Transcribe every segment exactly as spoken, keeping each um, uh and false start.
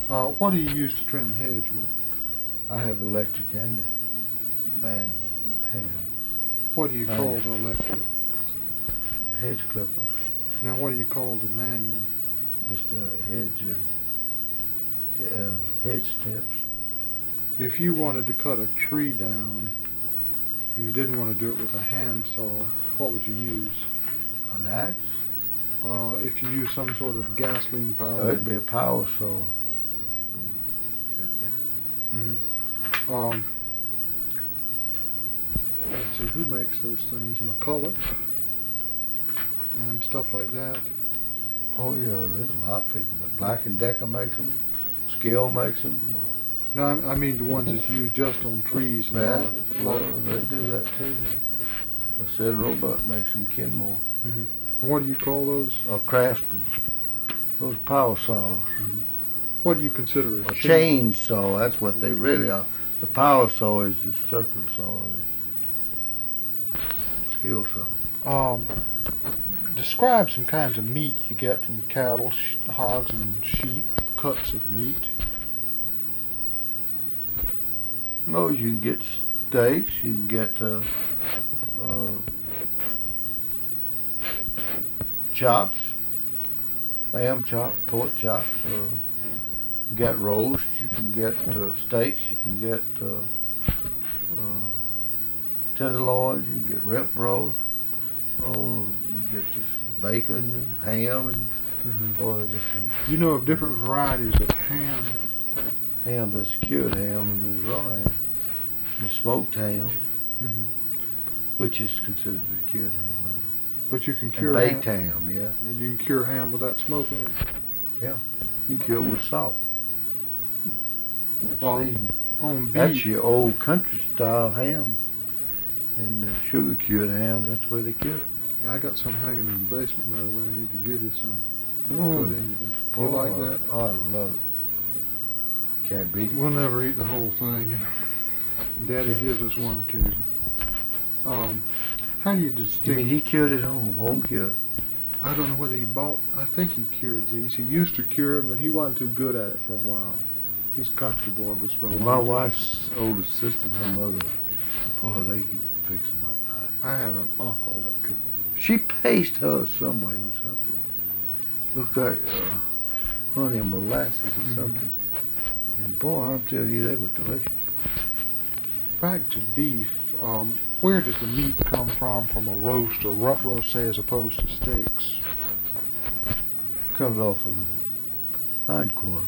Uh, what do you use to trim the hedge with? I have electric and man hand. What do you Manual. call the electric? Hedge clippers. Now, what do you call the manual? Just a hedge, uh, uh, hedge steps. If you wanted to cut a tree down and you didn't want to do it with a handsaw, what would you use? An axe? Uh, if you use some sort of gasoline Oh, power. it'd be a power saw. Mm-hmm. Um, let's see, who makes those things? McCulloch and stuff like that. Oh yeah, there's a lot of people. But Black and Decker makes them. Skill makes them. No, I, I mean the ones that's used just on trees. And Yeah, all well, that. they do that too. I said Roebuck makes them Kenmore. Mm-hmm. And what do you call those? Or Craftsman. Those power saws. Mm-hmm. What do you consider a A chain? chainsaw, that's what they really are. The power saw is the circle saw, the skill saw. Um, describe some kinds of meat you get from cattle, sh- hogs, and sheep. Cuts of meat. No, you can get steaks, you can get uh, uh, chops, lamb chops, pork chops. Uh, you get roast, you can get uh, steaks, you can get uh, uh, tenderloins, you can get rib roast. Oh, you get this bacon and ham and Mm-hmm. or just some You know of different varieties of ham. ham. There's cured ham and there's raw ham. There's smoked ham, Mm-hmm. which is considered a cured ham, really. But you can And cure baked ham. ham, yeah. You can cure ham without smoking it. You can cure it with salt. On, Seasoning. on beef. That's your old country style ham. And the sugar cured hams, that's where they cure it. Yeah, I got some hanging in the basement, by the way. I need to give you some. Mm. Put into that. Do you Oh, like I- that? Oh, I love it. Can't beat it. We'll never eat the whole thing. And Daddy gives us one occasionally. Um, how do you You distinguish? mean he cured it home, home cured? I don't know whether he bought. I think he cured these. He used to cure them, but he wasn't too good at it for a while. He's a country boy, but it's been a Well, my long time. wife's older sister, her mother, boy, they can fix them up nice. I had an uncle that could. She paced hers some way with something. Looked like uh, honey and molasses or Mhm. something. And boy, I'm telling you, they were delicious. Back to beef. Um, where does the meat come from from a roast or rump roast, say, as opposed to steaks? Comes off of the hind quarter.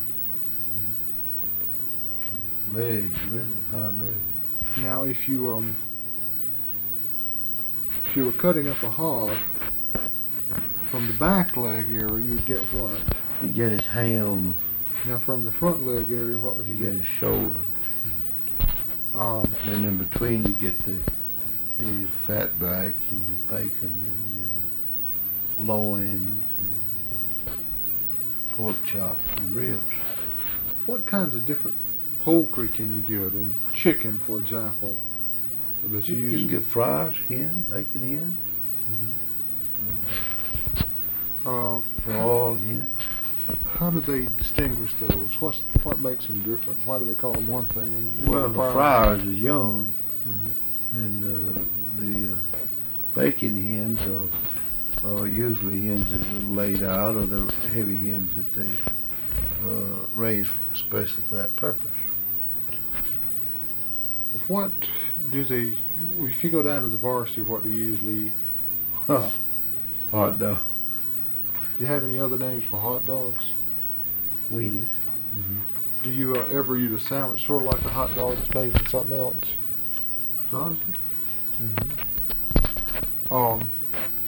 Legs, really, hind legs. Now, if you um, if you were cutting up a hog from the back leg area, you'd get what? You get his ham, Now, from the front leg area, what would you you get get? his shoulder. Um, And in between you get the the fat back and the bacon and your loins and pork chops and ribs. what kinds of different poultry can you get? And chicken, for example, that you, You, use. can get fries, hen, bacon hen, Uh, broiled hen. how do they distinguish those? What's what makes them different? Why do they call them one thing? And Well, the fries is young, Mhm. and uh, the uh, bacon hens are, are usually hens that are laid out, or the heavy hens that they uh, raise especially for that purpose. What do they? If you go down to the varsity, what do you usually eat? Huh. Hot dog. Do you have any other names for hot dogs? Wheaties. Do you uh, ever eat a sandwich sort of like a hot dog that's made with something else? Sausage. Um,